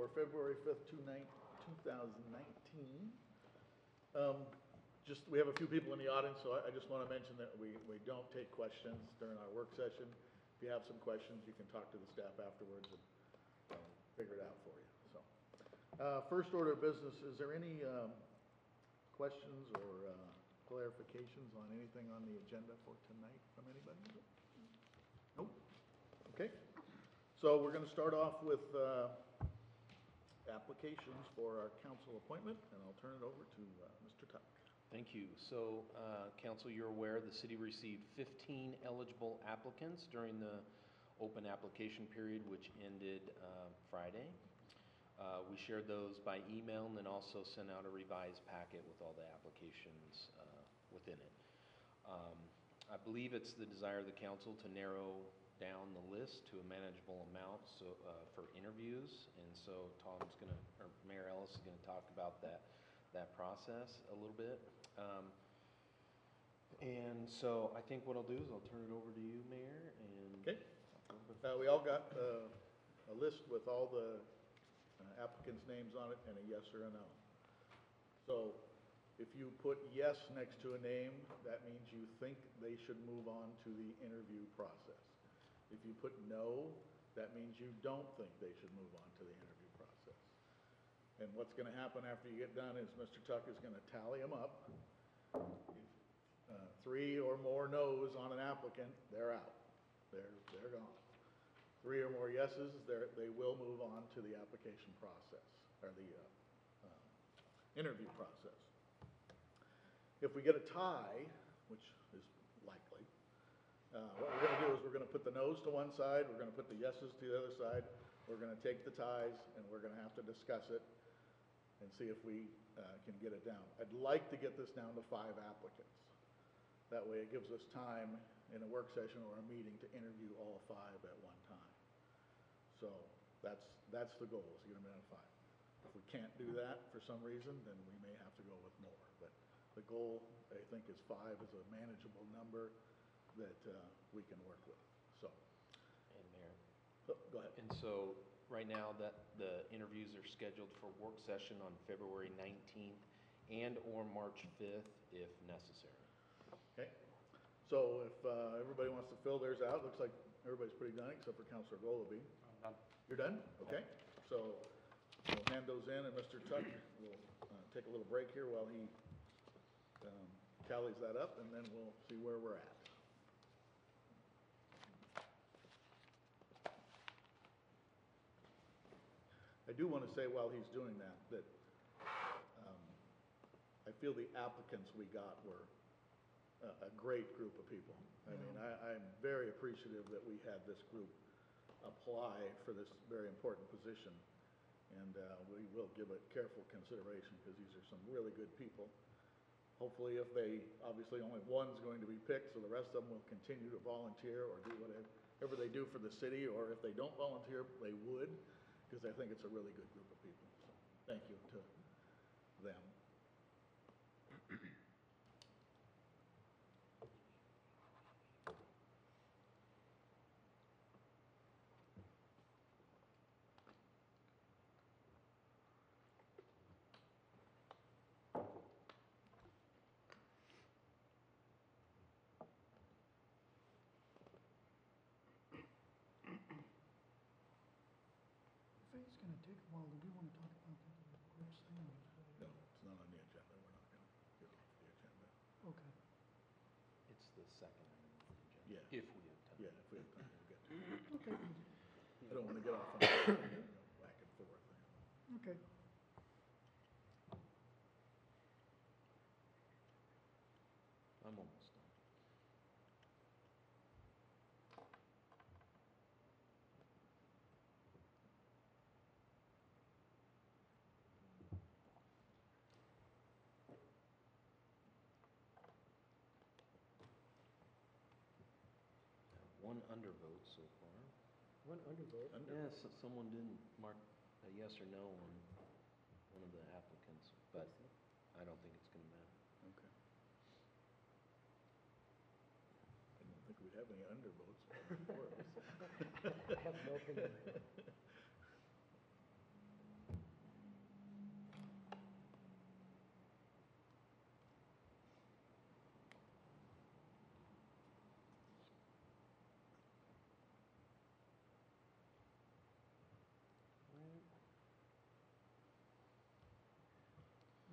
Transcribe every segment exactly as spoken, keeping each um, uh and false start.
for February fifth, two thousand nineteen. Um, just, we have a few people in the audience, so I, I just want to mention that we, we don't take questions during our work session. If you have some questions, you can talk to the staff afterwards and uh, figure it out for you. So, uh, first order of business, is there any um, questions or uh, clarifications on anything on the agenda for tonight from anybody? Nope. Okay. So we're going to start off with uh, applications for our council appointment, and I'll turn it over to uh, Mister Tuck. Thank you. So, uh, council, you're aware the city received fifteen eligible applicants during the open application period, which ended uh, Friday. Uh, we shared those by email and then also sent out a revised packet with all the applications uh, within it. Um, I believe it's the desire of the council to narrow down the list to a manageable amount so uh, for interviews, and so Tom's gonna, or Mayor Ellis is gonna talk about that that process a little bit. Um, and so I think what I'll do is I'll turn it over to you, Mayor. And okay. Uh, we all got uh, a list with all the uh, applicants' names on it and a yes or a no. So if you put yes next to a name, that means you think they should move on to the interview process. If you put no, that means you don't think they should move on to the interview process. And what's going to happen after you get done is Mister Tuck is going to tally them up. If uh, three or more no's on an applicant, they're out. They're, they're gone. Three or more yeses, they will move on to the application process, or the uh, uh, interview process. If we get a tie, which is likely, uh, what we're going to do is we're going to put the no's to one side, we're going to put the yeses to the other side, we're going to take the ties, and we're going to have to discuss it and see if we uh, can get it down. I'd like to get this down to five applicants. That way it gives us time in a work session or a meeting to interview all five at one time. So that's, that's the goal, is to get them down to five. If we can't do that for some reason, then we may have to go with more. But the goal, I think, is five is a manageable number that uh, we can work with. So, and Mayor. oh, go ahead. And so right now that the interviews are scheduled for work session on February nineteenth and or March fifth if necessary. Okay. So if uh, everybody wants to fill theirs out, looks like everybody's pretty done except for Councilor Golubee. I'm done. You're done? Okay. So we'll hand those in, and Mister Tuck will uh, take a little break here while he um, tallies that up, and then we'll see where we're at. I do want to say while he's doing that, that um, I feel the applicants we got were a, a great group of people. I Yeah. mean, I, I'm very appreciative that we had this group apply for this very important position. And uh, we will give it careful consideration because these are some really good people. Hopefully if they, obviously only one's going to be picked, so the rest of them will continue to volunteer or do whatever, whatever they do for the city, or if they don't volunteer, they would, because I think it's a really good group of people. So thank you to them. If it's gonna take a while, do we wanna talk about that quick thing? No, it's not on the agenda. We're not going to get off the agenda. Okay. It's the second item on the agenda. Yeah. If we have time. Yeah, if we have time, we'll get to it. Okay, I don't want to get off on that, you know, back and forth. okay. I'm almost done. One undervote so far. One undervote. Under- Yes, someone didn't mark a yes or no on one of the applicants, but I don't think it's going to matter. Okay. I don't think we'd have any undervotes before us. I have no opinion.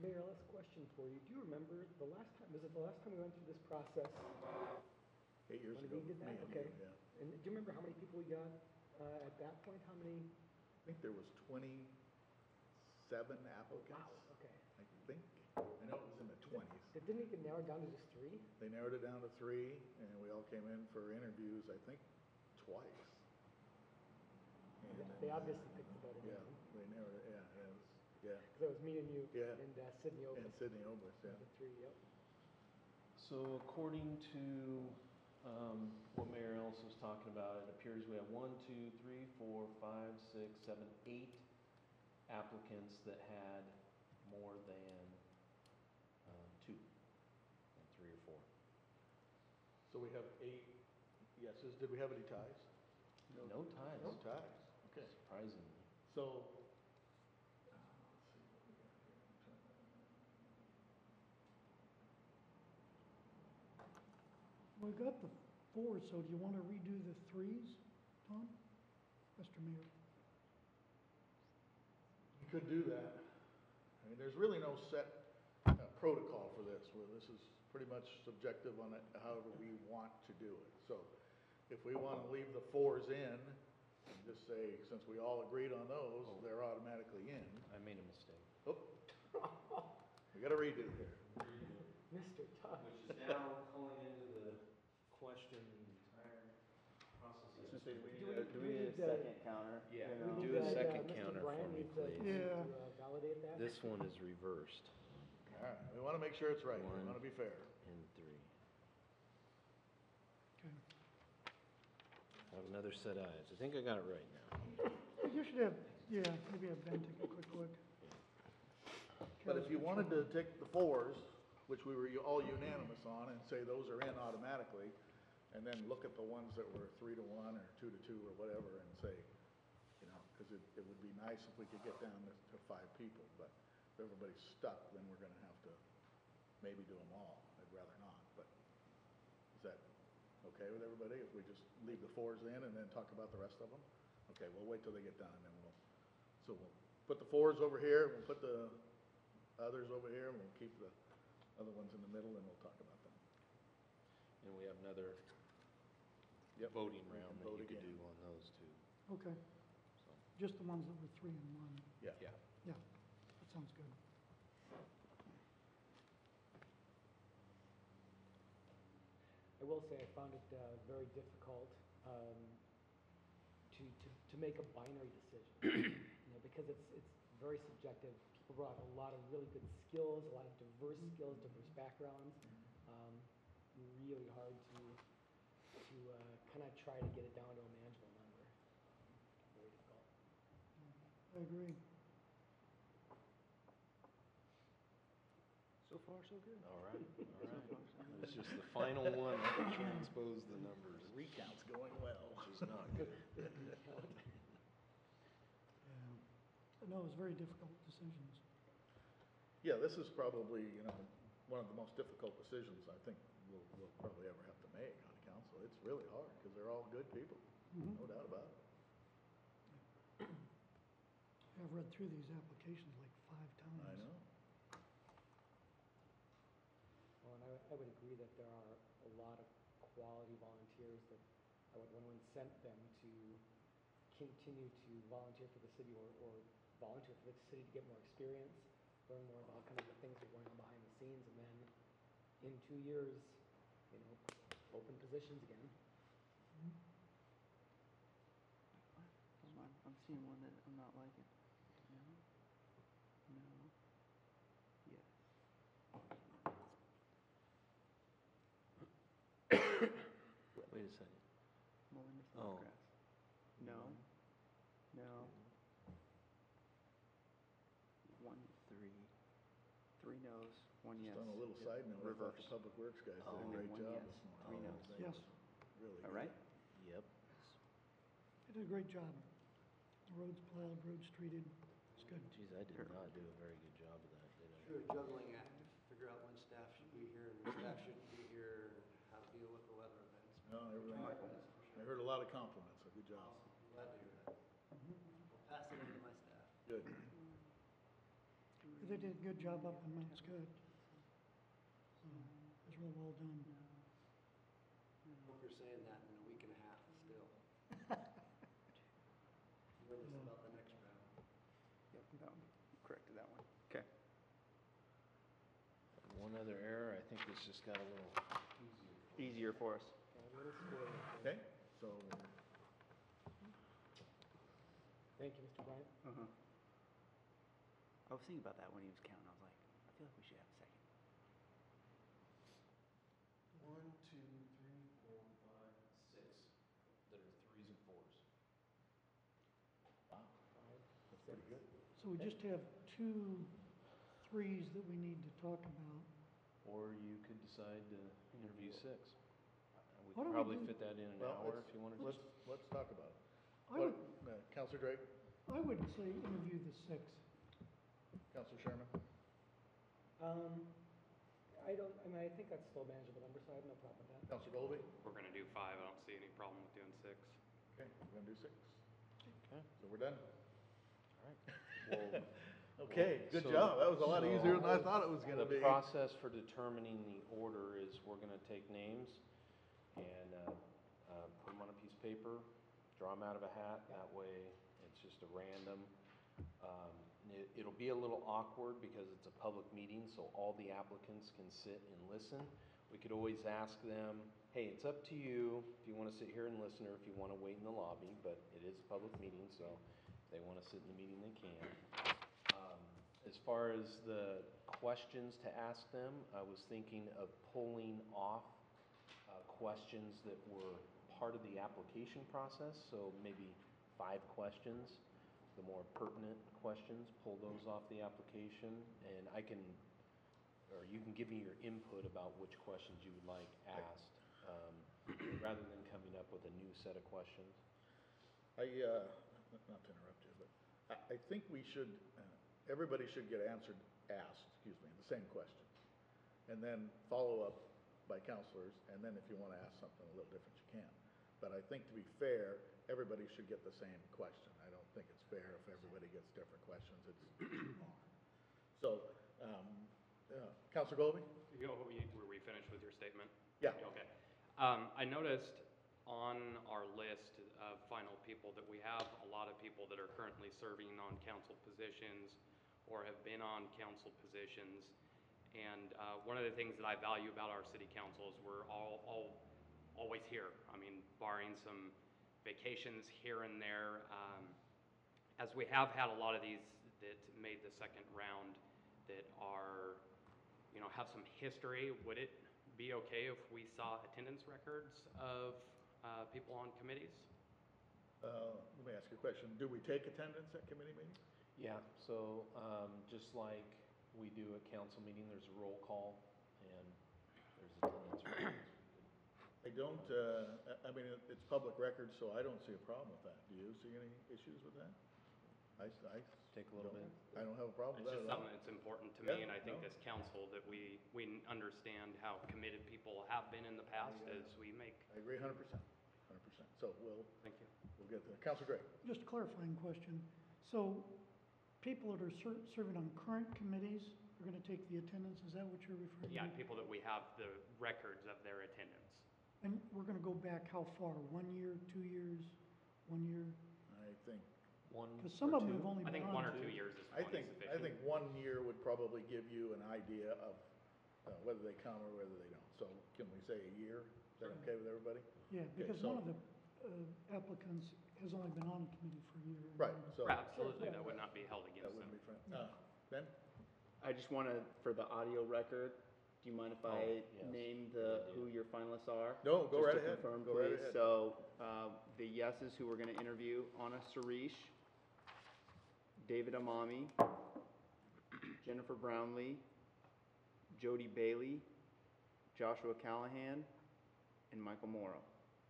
Mayor, last question for you. Do you remember the last time, was it the last time we went through this process? Eight years When ago, we did me that? and Okay. you, yeah. And do you remember how many people we got uh, at that point? How many? I think there was twenty-seven applicants, Wow, okay. I think. I know it was in the twenties. It didn't even narrow down to just three? They narrowed it down to three, and we all came in for interviews, I think, twice. And then, They uh, obviously picked the better Yeah, name. they narrowed it, yeah, it was, yeah, Because it was me and you Yeah. and uh, Sydney Otis. and Sydney Obris, yeah. The three, yep. So according to um, what Mayor Ellis was talking about, it appears we have one, two, three, four, five, six, seven, eight applicants that had more than uh, two, and three or four. So we have eight yeses. Did we have any ties? No ties, No ties, okay. surprisingly. So, uh, let's see what we got here. I'm trying to- We got the four, so do you want to redo the threes, Tom? Mister Mayor? You could do that. I mean, there's really no set uh, protocol for this. Well, this is pretty much subjective on it, however we want to do it. So if we want to leave the fours in, and just say, since we all agreed on those, they're automatically in. I made a mistake. Oh, we got to redo here. Mister Todd. Which is now calling into the question the entire process. I was gonna say, do we Do need we- a, do do we we need a need, uh, second counter? Yeah, You We know? need do a that, uh, second Mister counter Bryan for me, needs to- please. Yeah. to, uh, validate that. This one is reversed, All right, we want to make sure it's right. We One. want to be fair. in three. Okay. I have another set of eyes. I think I got it right now. You should have, yeah, maybe have Ben take a quick look. But if you wanted to take the fours, which we were all unanimous on, and say those are in automatically, and then look at the ones that were three to one or two to two or whatever, and say, you know, because it, it would be nice if we could get down to, to five people, but if everybody's stuck, then we're gonna have to maybe do them all. I'd rather not, but is that okay with everybody if we just leave the fours in and then talk about the rest of them? Okay, we'll wait till they get done, and then we'll, so we'll put the fours over here, we'll put the others over here, and we'll keep the other ones in the middle, and we'll talk about them. And we have another Yep, voting we round can that vote you could again. do on those two. Okay, So, just the ones that were three and one. Yeah. yeah. Yeah, that sounds good. I will say I found it uh, very difficult um, to, to, to make a binary decision. You know, because it's, it's very subjective. People brought a lot of really good skills, a lot of diverse skills, diverse backgrounds. Um, really hard to, to uh, kind of try to get it down to a manageable number. Very difficult. I agree. So far, so good. All right, all right. So far, so good. It's just the final one that transposed the numbers, Recount's going well. which is not good. Yeah. No, it was very difficult decisions. Yeah, this is probably, you know, one of the most difficult decisions I think we'll, we'll probably ever have to make on council. It's really hard, because they're all good people, Mhm. no doubt about it. I've read through these applications like five times. I know. Well, and I, would- I would agree that there are a lot of quality volunteers that I would want to incent them to continue to volunteer for the city or, or volunteer for the city to get more experience, learn more about kind of the things that are going on behind the scenes, and then in two years, you know, open positions again. Hold on, I'm seeing one that I'm not liking. No, no, yes. Wait a second. Melinda Oh. Snodgrass. No, no. One, Three. three no's, one yes. Just on a little side note, I thought the Reverse. Public Works guys did Oh. a And then great one job yes, this morning. three Oh, no's. they Yes. were Really All good. right? Yep. They did a great job. The roads plowed, roads treated. It's good. Geez, I did Sure. not do a very good job of that, did I? Sure, juggling act to figure out when staff should be here and when staff shouldn't be here, and how to deal with the weather events. No, everything, That's for I sure. heard a lot of compliments, so good job. Awesome, glad to hear that. I'll pass it on to my staff. Good. They did a good job up in Mount Scott. So, it was real well done. Hope you're saying that in a week and a half still. Nervous about the next round. Yep, that one, corrected that one. Okay. One other error, I think this just got a little Easier easier. for us. Okay, a little square. Okay, so, Thank you, Mister Bryant. Uh-huh. I was thinking about that when he was counting. I was like, I feel like we should have a second. One, two, three, four, five, six, that are threes and fours. wow, Five, that's pretty good. So we just have two threes that we need to talk about. Or you could decide to interview six. We Why don't could we probably do- fit that in an Well, hour let's- if you wanted to. Let's, let's talk about it. I What, would, uh, Counselor Drake, I would say interview the six. Counselor Sherman? Um, I don't, I mean, I think that's still a manageable number, so I have no problem with that. Counselor Golby? We're gonna do five, I don't see any problem with doing six. Okay, we're gonna do six. Okay, So we're done. all right. Well, Okay, good so- job. That was a lot so easier than I thought it was gonna be. The process for determining the order is we're gonna take names and, uh, uh, put them on a piece of paper, draw them out of a hat, that way it's just a random. Um, it, it'll be a little awkward because it's a public meeting, so all the applicants can sit and listen. We could always ask them, hey, it's up to you if you wanna sit here and listen or if you wanna wait in the lobby, but it is a public meeting, so if they wanna sit in the meeting, they can. Um, As far as the questions to ask them, I was thinking of pulling off uh, questions that were part of the application process, so maybe five questions, the more pertinent questions, pull those off the application, and I can, or you can give me your input about which questions you would like asked, um, rather than coming up with a new set of questions. I, uh, not to interrupt you, but I, I think we should, uh, everybody should get answered, asked, excuse me, the same questions. And then follow up by counselors, and then if you want to ask something a little different, you can. But I think to be fair, everybody should get the same question. I don't think it's fair if everybody gets different questions. It's too long. So, um, uh, Counselor Golby? You know, you- were we finished with your statement? Yeah. Okay. Um, I noticed on our list of final people that we have a lot of people that are currently serving on council positions or have been on council positions. And uh, one of the things that I value about our city council is we're all, all always here. I mean, barring some vacations here and there. Um, as we have had a lot of these that made the second round that are, you know, have some history, would it be okay if we saw attendance records of uh, people on committees? Uh, let me ask you a question. Do we take attendance at committee meetings? Yeah, so, um, just like we do at council meeting, there's a roll call and there's attendance records. I don't, uh, I- I mean, it- it's public record, so I don't see a problem with that. Do you see any issues with that? I, s- I Take a little don't- bit. I don't have a problem It's with just that at all. something that's important to Yeah, me, and I think no. this council, that we, we understand how committed people have been in the past Yeah. as we make. I agree a hundred percent, hundred percent. So we'll, Thank you. we'll get there. Counselor Gray? Just a clarifying question. So people that are ser- serving on current committees are going to take the attendance? Is that what you're referring to? Yeah, people that we have the records of their attendance. And we're going to go back how far? One year, two years, one year? I think, One Because some or of them two? have only I been think on. one or two years is I plenty think, sufficient. I think one year would probably give you an idea of uh, whether they come or whether they don't. So can we say a year? Is that okay with everybody? Yeah, because so- one of the uh, applicants has only been on a committee for a year. Right, so Right, Absolutely, that would not be held that against them. wouldn't be, fr- uh, Ben? I just want to, for the audio record, do you mind if Oh, I yes. name Good the, idea. who your finalists are? No, go right ahead. Just to confirm, Go right please. ahead. So, uh, the yeses who we're going to interview, Anna Sarish, David Amami, Jennifer Brownlee, Jody Bailey, Joshua Callahan, and Michael Morrow.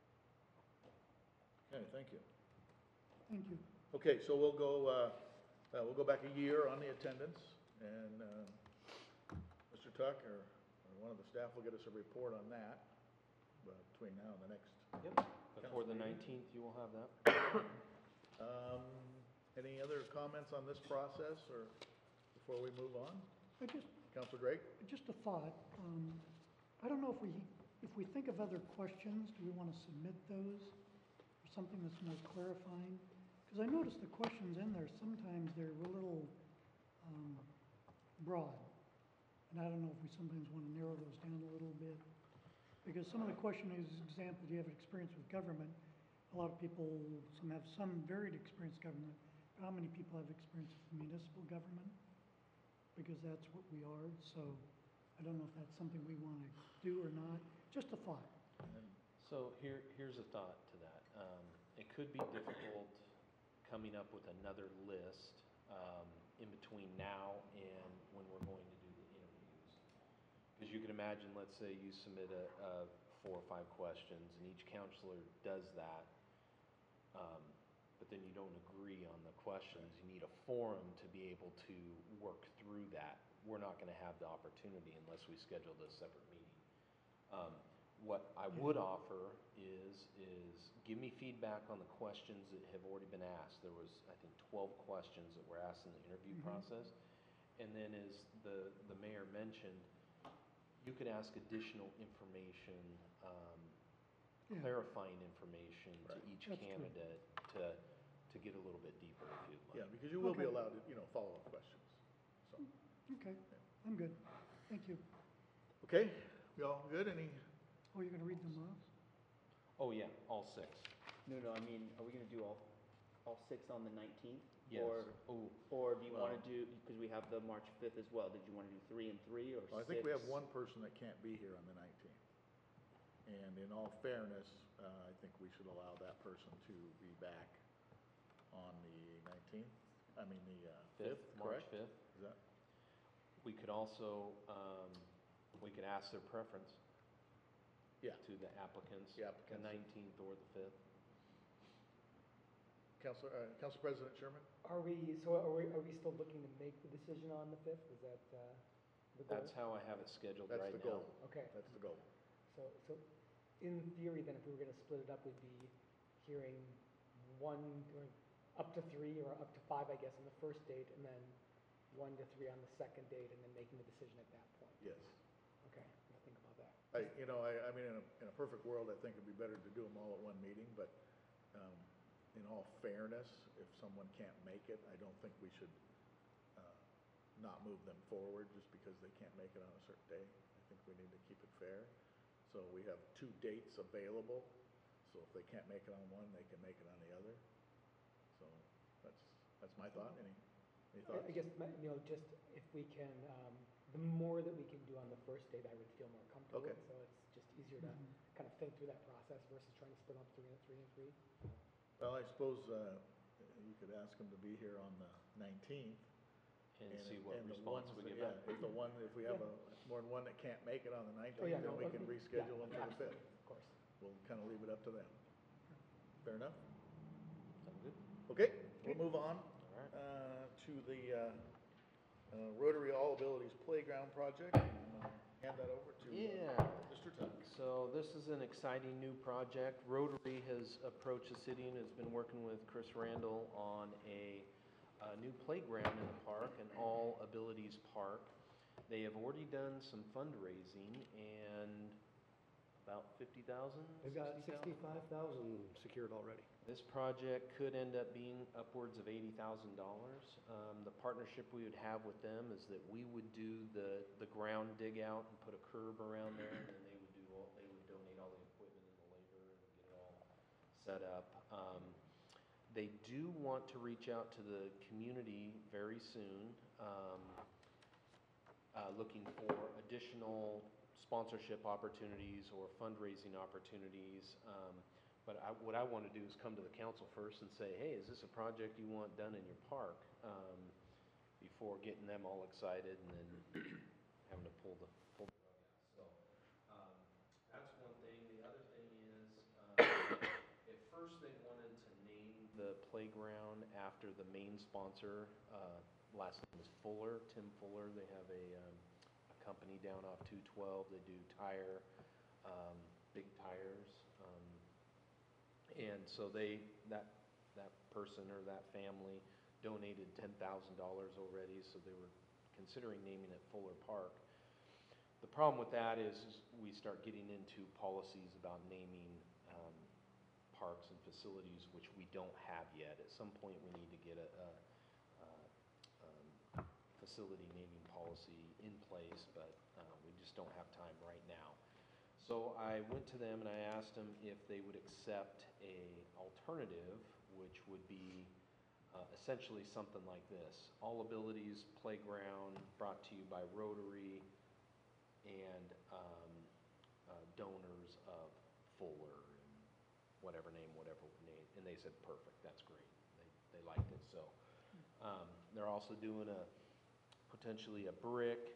Okay, thank you. Thank you. Okay, so we'll go, uh, uh, we'll go back a year on the attendance, and uh, Mister Tuck or or one of the staff will get us a report on that uh, between now and the next. Yep, before the nineteenth, you will have that. Um, Any other comments on this process, or before before we move on? I just, Counselor Drake? just a thought, um, I don't know if we, if we think of other questions, do we want to submit those? Or something that's more clarifying? Because I noticed the questions in there, sometimes they're a little, um, broad. And I don't know if we sometimes want to narrow those down a little bit. Because some of the question is, example, do you have experience with government? A lot of people, some have some varied experience with government. How many people have experience with municipal government? Because that's what we are, so I don't know if that's something we want to do or not. Just a thought. So here, here's a thought to that. Um, it could be difficult coming up with another list, um, in between now and when we're going to do the interviews. Because you can imagine, let's say you submit a, a four or five questions and each counselor does that. Um, but then you don't agree on the questions. You need a forum to be able to work through that. We're not gonna have the opportunity unless we schedule a separate meeting. Um, what I would offer is, is give me feedback on the questions that have already been asked. There was, I think, twelve questions that were asked in the interview Mhm. process. And then as the, the mayor mentioned, you could ask additional information, um, Yeah. clarifying information to Right. each That's true. candidate to, to get a little bit deeper if you'd Yeah, like. because you will be Okay. allowed to, you know, follow-up questions. So, Okay, I'm good. Thank you. okay, we all good? Any, Oh, you're gonna read them off? Oh, yeah, all six. No, no, I mean, are we gonna do all, all six on the nineteenth? Yes. Or, Oh, or do you wanna Well- do, because we have the March fifth as well, did you wanna do three and three or six? well, I think we have one person that can't be here on the nineteenth. And in all fairness, uh, I think we should allow that person to be back on the nineteenth, I mean, the, uh, fifth, fifth, March correct? fifth. Is that, We could also, um, we could ask their preference yeah, to the applicants. The applicants. The nineteenth or the fifth. Counselor, uh, Council President Sherman? Are we, so are we, are we still looking to make the decision on the fifth? Is that, uh, the goal? That's how I have it scheduled That's right the now. goal, Okay. that's the goal. So, so in theory, then, if we were gonna split it up, we'd be hearing one, or up to three, or up to five, I guess, on the first date, and then one to three on the second date, and then making the decision at that point. Yes. Okay, I'm gonna think about that. I, you know, I, I mean, in a, in a perfect world, I think it'd be better to do them all at one meeting, but, um, in all fairness, if someone can't make it, I don't think we should, uh, not move them forward just because they can't make it on a certain day. I think we need to keep it fair. So we have two dates available, so if they can't make it on one, they can make it on the other. So that's, that's my thought. Any, any I- thoughts? I guess, my- you know, just if we can, um, the more that we can do on the first date, I would feel more comfortable. Okay. So it's just easier to Mhm. kind of think through that process versus trying to split up three and three and three. Well, I suppose, uh, you could ask them to be here on the nineteenth. And see what and the response ones we that- get back. Yeah, if the one, if we have a, more than one that can't make it on the Oh, nineteenth, yeah, then no, we uh, can yeah, reschedule them for the absolutely, fifth. Of course. We'll kind of leave it up to them. Fair enough? Sound good? Okay, we'll move on, All right. uh, to the, uh, uh, Rotary All Abilities Playground Project. I'm gonna hand that over to, uh, Yeah. Mister Tuck. So this is an exciting new project. Rotary has approached the city and has been working with Chris Randall on a, a new playground in the park, an all abilities park. They have already done some fundraising and about fifty thousand? They've got sixty-five thousand secured already. This project could end up being upwards of eighty thousand dollars. Um, the partnership we would have with them is that we would do the, the ground dig out and put a curb around there, and then they would do all, they would donate all the equipment and the labor and get it all set up. Um, they do want to reach out to the community very soon, um, uh, looking for additional sponsorship opportunities or fundraising opportunities. Um, But I, what I want to do is come to the council first and say, hey, is this a project you want done in your park? Um, before getting them all excited and then having to pull the, pull the rug out. So, um, that's one thing. The other thing is, uh, at first they wanted to name the playground after the main sponsor. Uh, last name is Fuller, Tim Fuller. They have a, um, a company down off two twelve. They do tire, um, big tires. Um, And so they, that, that person or that family donated ten thousand dollars already, so they were considering naming it Fuller Park. The problem with that is, is we start getting into policies about naming um, parks and facilities, which we don't have yet. At some point, we need to get a, a, a um, facility naming policy in place, but uh, we just don't have time right now. So I went to them and I asked them if they would accept a alternative, which would be uh, essentially something like this: All Abilities Playground, brought to you by Rotary and um, uh, donors of Fuller, and whatever name, whatever name. And they said, perfect, that's great. They, they liked it. So um, they're also doing a, potentially a brick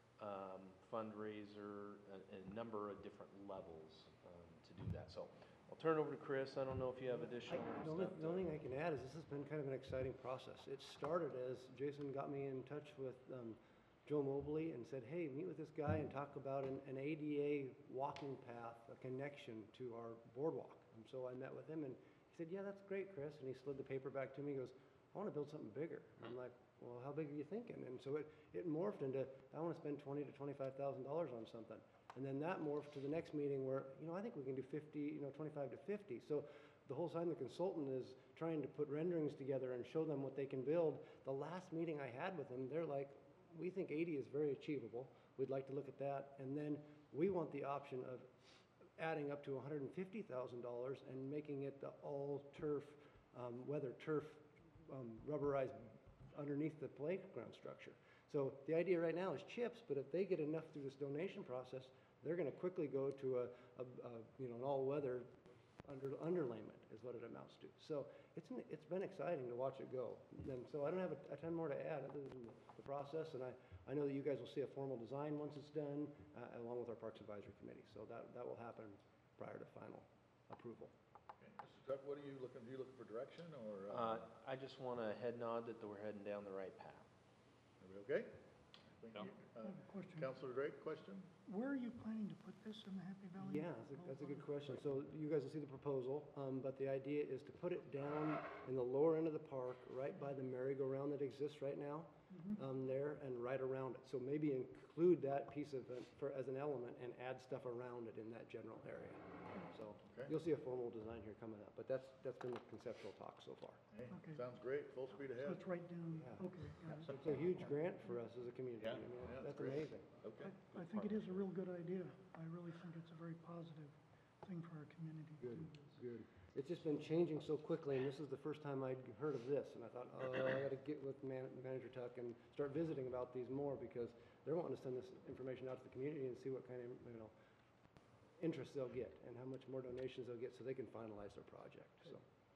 um, fundraiser, a, a number of different levels um, to do that. So I'll turn it over to Chris. I don't know if you have additional I- The only, stuff. the only thing I can add is this has been kind of an exciting process. It started as Jason got me in touch with um, Joe Mobley and said, hey, meet with this guy and talk about an, an A D A walking path, a connection to our boardwalk. And so I met with him and he said, yeah, that's great, Chris. And he slid the paper back to me. He goes, I want to build something bigger. And I'm like, well, how big are you thinking? And so it, it morphed into, I want to spend twenty to twenty-five thousand dollars on something. And then that morphed to the next meeting where, you know, I think we can do fifty, you know, twenty-five to fifty. So the whole time the consultant is trying to put renderings together and show them what they can build. The last meeting I had with them, they're like, we think eighty is very achievable. We'd like to look at that. And then we want the option of adding up to one hundred fifty thousand dollars and making it the all turf, um, weather turf, um, rubberized underneath the playground structure. So the idea right now is chips, but if they get enough through this donation process, they're going to quickly go to a, a, a you know, an all-weather under, underlayment is what it amounts to. So it's, an, it's been exciting to watch it go. And so I don't have a, a ton more to add other than the, the process, and I, I know that you guys will see a formal design once it's done, uh, along with our Parks Advisory Committee. So that, that will happen prior to final approval. Okay. Mister Tuck, what are you looking, are you looking for direction or? Uh, I just want a head nod that we're heading down the right path. Are we okay? Thank Yeah. you. I have a question. Councilor Drake, question? Where are you planning to put this in the Happy Valley? Yeah, that's a, that's a good question. So you guys will see the proposal, um, but the idea is to put it down in the lower end of the park, right by the merry-go-round that exists right now, um, there, and right around it. So maybe include that piece of it for, as an element and add stuff around it in that general area. So Okay. you'll see a formal design here coming up, but that's, that's been the conceptual talk so far. Hey, Okay. sounds great, full speed So ahead. it's right down, Yeah. okay, got it. It's a huge grant for us as a community. Yeah, I mean, yeah, that's it's great. amazing. Okay. I, I think it is a real good idea. I really think it's a very positive thing for our community to Good, do this. good. It's just been changing so quickly, and this is the first time I'd heard of this, and I thought, oh, I gotta get with Man- Manager Tuck and start visiting about these more, because they're wanting to send this information out to the community and see what kind of, you know, interest they'll get, and how much more donations they'll get, so they can finalize their project, so.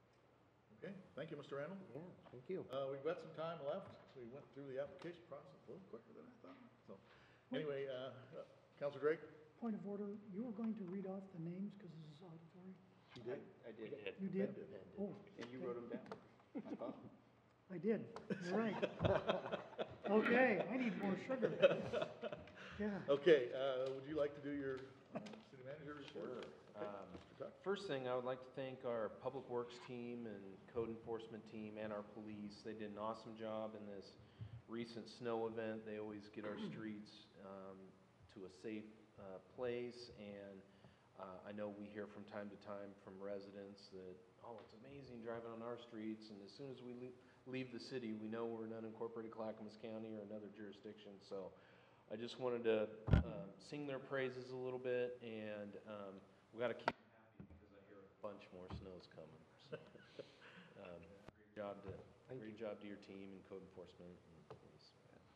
Okay, thank you, Mister Randall. Yeah, thank you. Uh, we've got some time left. We went through the application process a little quicker than I thought. So, anyway, uh, uh, Councilor Drake? Point of order, you were going to read off the names because this is auditory? You did? I did, You did? did. Oh, and you wrote them down. I thought. I did. You're right. Okay, I need more sugar. Yeah. Okay, uh, would you like to do your uh, city manager report? Sure. Okay, Um, Mister Tuck? First thing, I would like to thank our Public Works team and code enforcement team and our police. They did an awesome job in this recent snow event. They always get our streets um, to a safe uh, place, and uh, I know we hear from time to time from residents that, oh, it's amazing driving on our streets, and as soon as we le- leave the city, we know we're in unincorporated Clackamas County or another jurisdiction. So I just wanted to um, sing their praises a little bit, and um, we got to keep them happy because I hear a bunch more snow's coming. So, um, great job to Thank great job to your team and code enforcement and police.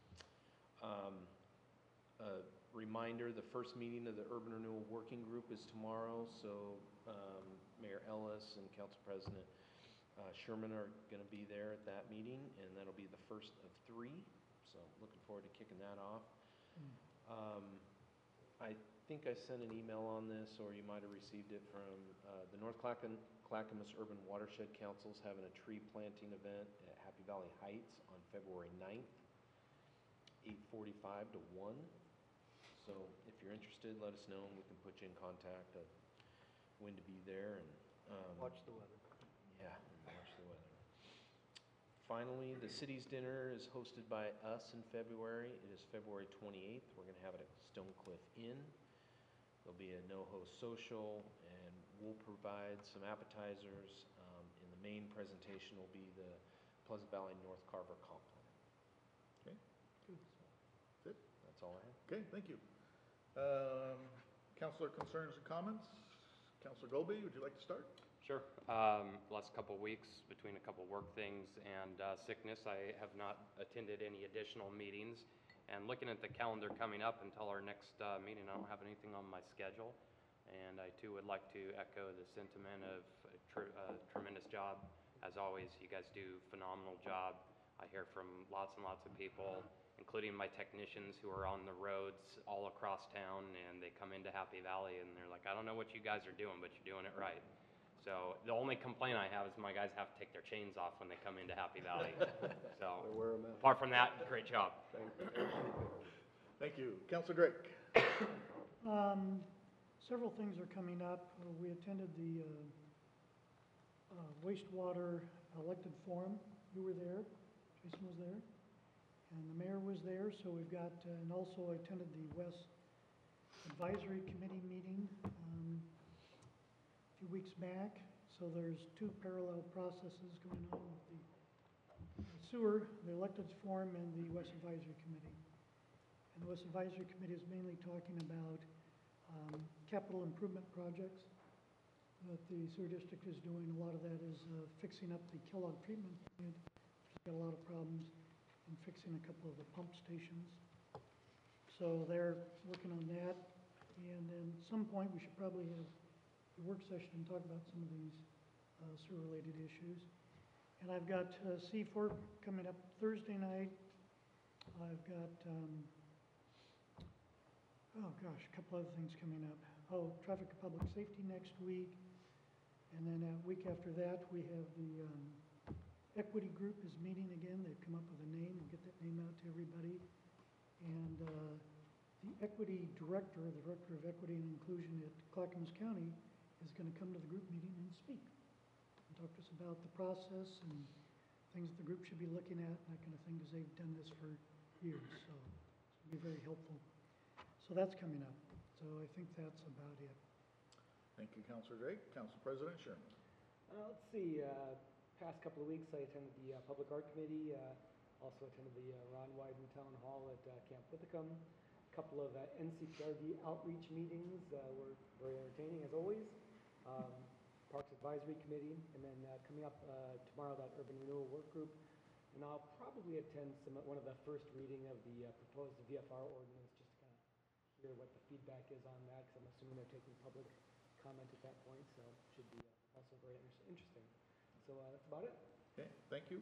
Um, a reminder: the first meeting of the Urban Renewal Working Group is tomorrow. So um, Mayor Ellis and Council President uh, Sherman are going to be there at that meeting, and that'll be the first of three. So looking forward to kicking that off. Um, I think I sent an email on this, or you might have received it from uh, the North Clackamas, Clackamas Urban Watershed Council's having a tree planting event at Happy Valley Heights on February ninth, eight forty-five to one. So if you're interested, let us know, and we can put you in contact of when to be there. And um, Watch the weather. yeah, and watch the weather. finally, the city's dinner is hosted by us in February. It is February twenty-eighth. We're going to have it at Stone Cliff Inn. There'll be a no-host social, and we'll provide some appetizers. Um, and the main presentation will be the Pleasant Valley North Carver Comp Plan. Okay, So, that's it. that's all I have. Okay, thank you. Um, Counselor concerns and comments? Counselor Goldby, would you like to start? Sure. Um, last couple of weeks, between a couple work things and uh, sickness, I have not attended any additional meetings. And looking at the calendar coming up until our next uh, meeting, I don't have anything on my schedule. And I too would like to echo the sentiment of a tr- uh, tremendous job. As always, you guys do a phenomenal job. I hear from lots and lots of people, including my technicians who are on the roads all across town, and they come into Happy Valley and they're like, I don't know what you guys are doing, but you're doing it right. So the only complaint I have is my guys have to take their chains off when they come into Happy Valley. So Wear 'em out. apart from that, great job. Thank you. Counselor Drake? Um, several things are coming up. Uh, We attended the uh, uh, wastewater elected forum. You were there, Jason was there, and the mayor was there, so we've got, uh, and also I attended the West Advisory Committee meeting um, a few weeks back. So there's two parallel processes going on with the sewer, the electeds forum, and the West Advisory Committee. And the West Advisory Committee is mainly talking about um, capital improvement projects that the sewer district is doing. A lot of that is uh, fixing up the Kellogg treatment plant, which has got a lot of problems, and fixing a couple of the pump stations. So they're working on that. And then at some point, we should probably have a work session and talk about some of these uh, sewer-related issues. And I've got uh, C four coming up Thursday night. I've got, um, oh gosh, a couple other things coming up. Oh, traffic and public safety next week. And then a week after that, we have the um, equity group is meeting again. They've come up with a name. We'll get that name out to everybody. And uh, the equity director, the director of equity and inclusion at Clackamas County, is going to come to the group meeting and speak. And talk to us about the process and things that the group should be looking at and that kind of thing, because they've done this for years. So it's going to be very helpful. So that's coming up. So I think that's about it. Thank you, Counselor Drake. Council President Sherman? Uh, let's see, uh, past couple of weeks, I attended the uh, Public Art Committee, uh, also attended the uh, Ron Wyden Town Hall at uh, Camp Withicum. A couple of uh, N C P R D outreach meetings uh, were very entertaining, as always. Um, Parks Advisory Committee, and then uh, coming up uh, tomorrow, that Urban Renewal Work Group. And I'll probably attend some one of the first reading of the uh, proposed V F R ordinance, just to kind of hear what the feedback is on that, because I'm assuming they're taking public comment at that point, so it should be uh, also very inter- interesting. So uh, that's about it. Okay, thank you.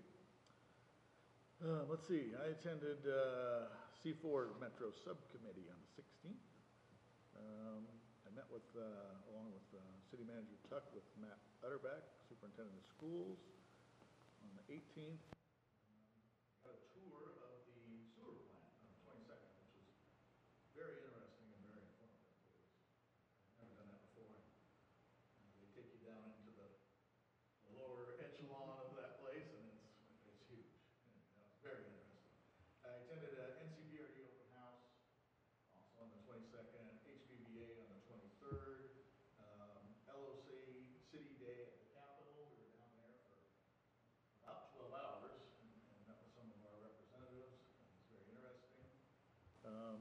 Uh, let's see, I attended uh, C four Metro Subcommittee on the sixteenth. Um, I met with, uh, along with uh, City Manager Tuck, with Matt Utterback, Superintendent of Schools, on the eighteenth. Got a tour of the sewer plant on the twenty-second, which was very interesting and very informative. It was, I've never done that before. Uh, they take you down into the the lower echelon of that place, and it's, it's huge. And, uh, it's very interesting. I attended a N C P R D open house, also on the twenty-second, H B V A on the twenty-third, um, L O C City Day at the Capitol. We were down there for about twelve hours and, and met with some of our representatives. It was very interesting. Um,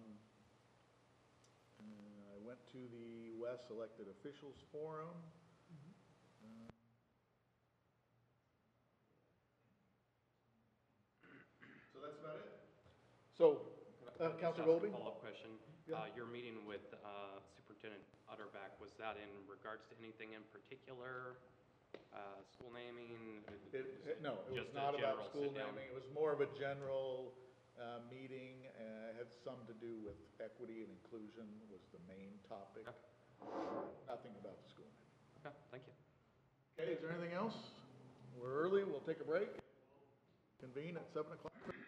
uh, I went to the West Elected Officials Forum. Uh, So that's about it. So, uh, Councilor Goldie? Follow-up question. Yeah. Uh, your meeting with uh, Superintendent Utterback, was that in regards to anything in particular? Uh, school naming? It, it, no, it was Just a not about general school sit-down? naming. It was more of a general uh, meeting. Uh, it had some to do with equity and inclusion was the main topic. Nothing about the school naming. Okay, thank you. Okay, is there anything else? We're early. We'll take a break. Convene at seven o'clock.